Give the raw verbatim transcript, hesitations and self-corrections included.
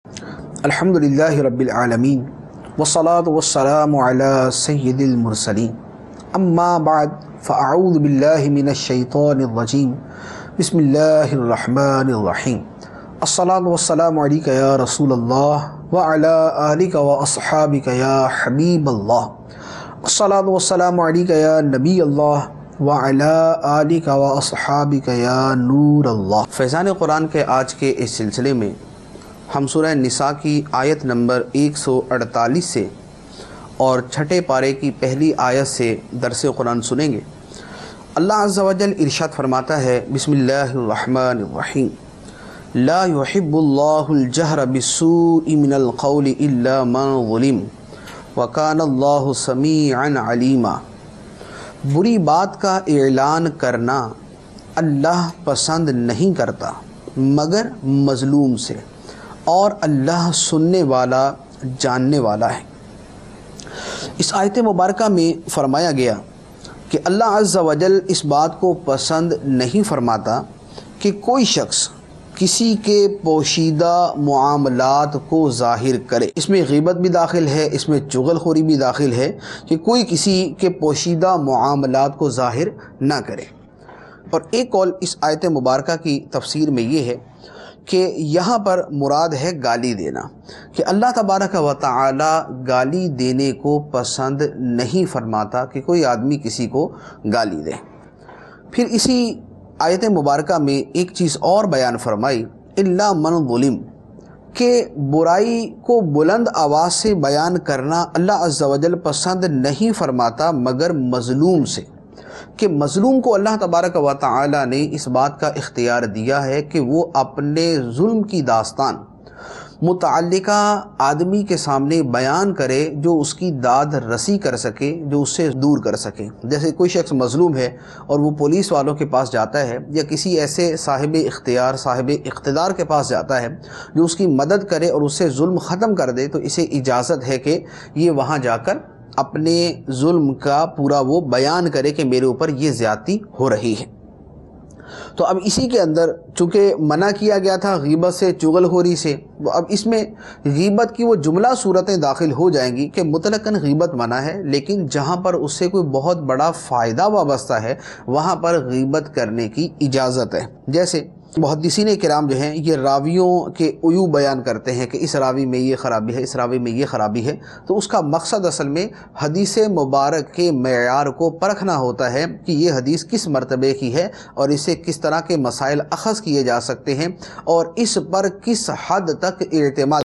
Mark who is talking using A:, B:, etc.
A: الحمدللہ رب العالمین والصلاة والسلام علی سید المرسلین اما بعد فاعوذ باللہ من الشیطان الرجیم بسم اللہ الرحمن الرحیم الصلاة والسلام علیک یا رسول اللہ وعلی آلک واصحابک یا حبیب اللہ الصلاة والسلام علیک یا نبی اللہ وعلی آلک واصحابک یا نور اللہ۔ فیضان قرآن کے آج کے اس سلسلے میں ہم سورہ نساء کی آیت نمبر ایک سو اڑتالیس سے اور چھٹے پارے کی پہلی آیت سے درس قرآن سنیں گے۔ اللہ عز و جل ارشاد فرماتا ہے، بسم اللہ الرحمن الرحیم، لا يحب اللہ الجہر بالسوء من القول الا من ظلم وکان اللہ سمیعا علیما۔ بری بات کا اعلان کرنا اللہ پسند نہیں کرتا مگر مظلوم سے، اور اللہ سننے والا جاننے والا ہے۔ اس آیت مبارکہ میں فرمایا گیا کہ اللہ عز و جل اس بات کو پسند نہیں فرماتا کہ کوئی شخص کسی کے پوشیدہ معاملات کو ظاہر کرے۔ اس میں غیبت بھی داخل ہے، اس میں چغل خوری بھی داخل ہے کہ کوئی کسی کے پوشیدہ معاملات کو ظاہر نہ کرے۔ اور ایک قول اس آیت مبارکہ کی تفسیر میں یہ ہے کہ یہاں پر مراد ہے گالی دینا، کہ اللہ تبارک و تعالی گالی دینے کو پسند نہیں فرماتا کہ کوئی آدمی کسی کو گالی دے۔ پھر اسی آیت مبارکہ میں ایک چیز اور بیان فرمائی، الا من ظلم، کہ برائی کو بلند آواز سے بیان کرنا اللہ عز و جل پسند نہیں فرماتا مگر مظلوم سے، کہ مظلوم کو اللہ تبارک و تعالی نے اس بات کا اختیار دیا ہے کہ وہ اپنے ظلم کی داستان متعلقہ آدمی کے سامنے بیان کرے جو اس کی داد رسی کر سکے، جو اس سے دور کر سکے۔ جیسے کوئی شخص مظلوم ہے اور وہ پولیس والوں کے پاس جاتا ہے یا کسی ایسے صاحب اختیار صاحب اقتدار کے پاس جاتا ہے جو اس کی مدد کرے اور اس سے ظلم ختم کر دے، تو اسے اجازت ہے کہ یہ وہاں جا کر اپنے ظلم کا پورا وہ بیان کرے کہ میرے اوپر یہ زیادتی ہو رہی ہے۔ تو اب اسی کے اندر چونکہ منع کیا گیا تھا غیبت سے، چغل خوری سے، اب اس میں غیبت کی وہ جملہ صورتیں داخل ہو جائیں گی کہ مطلقاً غیبت منع ہے، لیکن جہاں پر اس سے کوئی بہت بڑا فائدہ وابستہ ہے وہاں پر غیبت کرنے کی اجازت ہے۔ جیسے محدثین کرام جو ہیں یہ راویوں کے عیوب بیان کرتے ہیں کہ اس راوی میں یہ خرابی ہے، اس راوی میں یہ خرابی ہے، تو اس کا مقصد اصل میں حدیث مبارک کے معیار کو پرکھنا ہوتا ہے کہ یہ حدیث کس مرتبے کی ہے اور اسے کس طرح کے مسائل اخذ کیے جا سکتے ہیں اور اس پر کس حد تک اعتماد